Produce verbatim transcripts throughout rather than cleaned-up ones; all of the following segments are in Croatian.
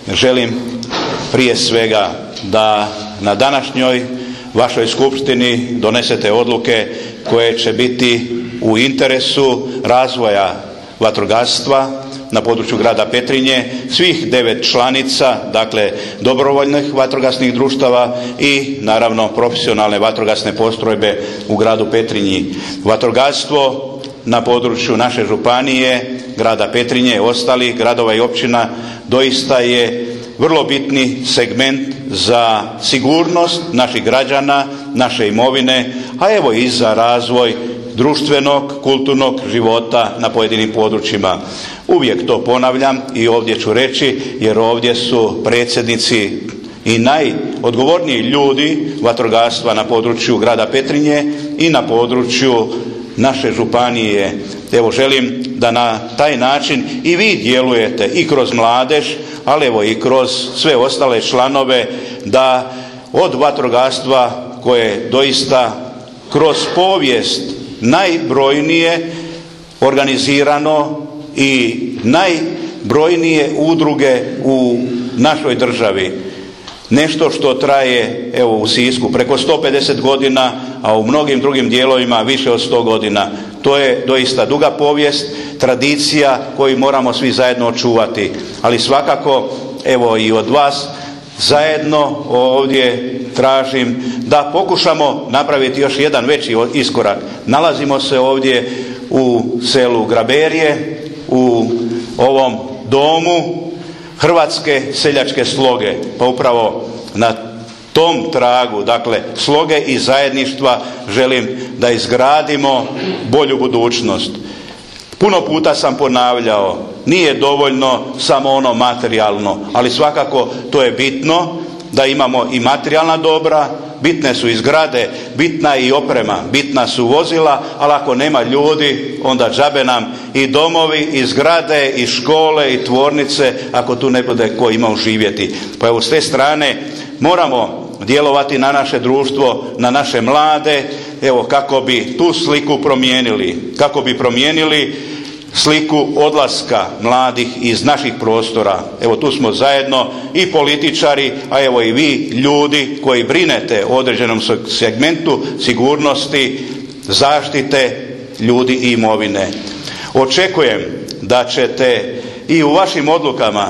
želim prije svega da na današnjoj vašoj skupštini donesete odluke koje će biti u interesu razvoja vatrogastva na području grada Petrinje, svih devet članica, dakle dobrovoljnih vatrogasnih društava i naravno profesionalne vatrogasne postrojbe u gradu Petrinji. Vatrogastvo na području naše županije, grada Petrinje, ostalih gradova i općina doista je vrlo bitni segment za sigurnost naših građana, naše imovine, a evo i za razvoj društvenog, kulturnog života na pojedinim područjima. Uvijek to ponavljam i ovdje ću reći, jer ovdje su predsjednici i najodgovorniji ljudi vatrogastva na području grada Petrinje i na području naše županije. Evo, želim da na taj način i vi djelujete i kroz mladež, ali evo i kroz sve ostale članove, da od vatrogastva koje doista kroz povijest najbrojnije organizirano i najbrojnije udruge u našoj državi. Nešto što traje, evo u Sisku, preko sto pedeset godina, a u mnogim drugim dijelovima više od sto godina. To je doista duga povijest, tradicija koju moramo svi zajedno očuvati. Ali svakako, evo i od vas, zajedno ovdje tražim da pokušamo napraviti još jedan veći iskorak. Nalazimo se ovdje u selu Graberije, u ovom domu Hrvatske seljačke sloge, pa upravo na tom tragu, dakle sloge i zajedništva, želim da izgradimo bolju budućnost. Puno puta sam ponavljao, nije dovoljno samo ono materijalno, ali svakako to je bitno da imamo i materijalna dobra, bitne su i zgrade, bitna je i oprema, bitna su vozila, ali ako nema ljudi, onda džabe nam i domovi, i zgrade, i škole, i tvornice, ako tu ne bude ko imao živjeti. Pa evo, s te strane moramo djelovati na naše društvo, na naše mlade, evo kako bi tu sliku promijenili, kako bi promijenili sliku odlaska mladih iz naših prostora. Evo, tu smo zajedno i političari, a evo i vi ljudi koji brinete o određenom segmentu sigurnosti, zaštite ljudi i imovine. Očekujem da ćete i u vašim odlukama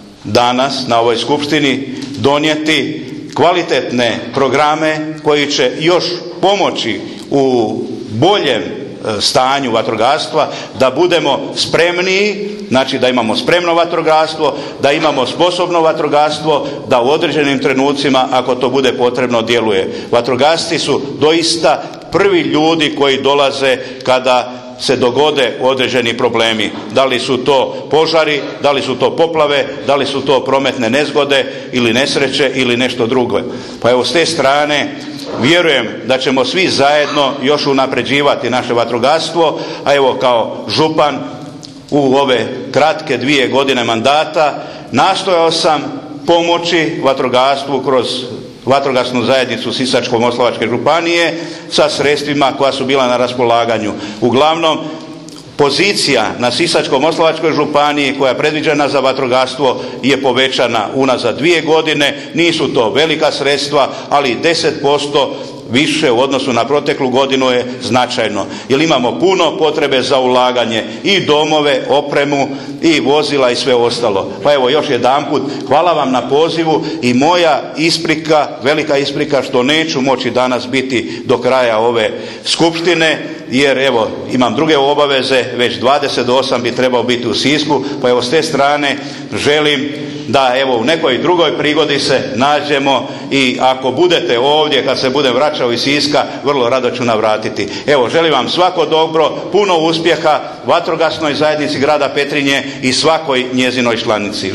danas na ovoj skupštini donijeti kvalitetne programe koji će još pomoći u boljem stanju vatrogastva, da budemo spremniji, znači da imamo spremno vatrogastvo, da imamo sposobno vatrogastvo, da u određenim trenucima, ako to bude potrebno, djeluje. Vatrogasci su doista prvi ljudi koji dolaze kada se dogode određeni problemi. Da li su to požari, da li su to poplave, da li su to prometne nezgode ili nesreće ili nešto drugo. Pa evo, s te strane vjerujem da ćemo svi zajedno još unapređivati naše vatrogastvo, a evo kao župan u ove kratke dvije godine mandata nastojao sam pomoći vatrogastvu kroz vatrogasnu zajednicu Sisačko-moslavačke županije sa sredstvima koja su bila na raspolaganju. Uglavnom, pozicija na Sisačko-moslavačkoj županiji koja je predviđena za vatrogastvo je povećana unazad dvije godine. Nisu to velika sredstva, ali deset posto više u odnosu na proteklu godinu je značajno. Jer imamo puno potrebe za ulaganje i domove, opremu i vozila i sve ostalo. Pa evo, još jedanput hvala vam na pozivu i moja isprika, velika isprika što neću moći danas biti do kraja ove skupštine, jer evo imam druge obaveze, već dvadeset osam bi trebao biti u Sisku, pa evo s te strane želim da evo u nekoj drugoj prigodi se nađemo i ako budete ovdje kad se budem vraćao iz Siska, vrlo rado ću navratiti. Evo, želim vam svako dobro, puno uspjeha vatrogasnoj zajednici grada Petrinje i svakoj njezinoj članici.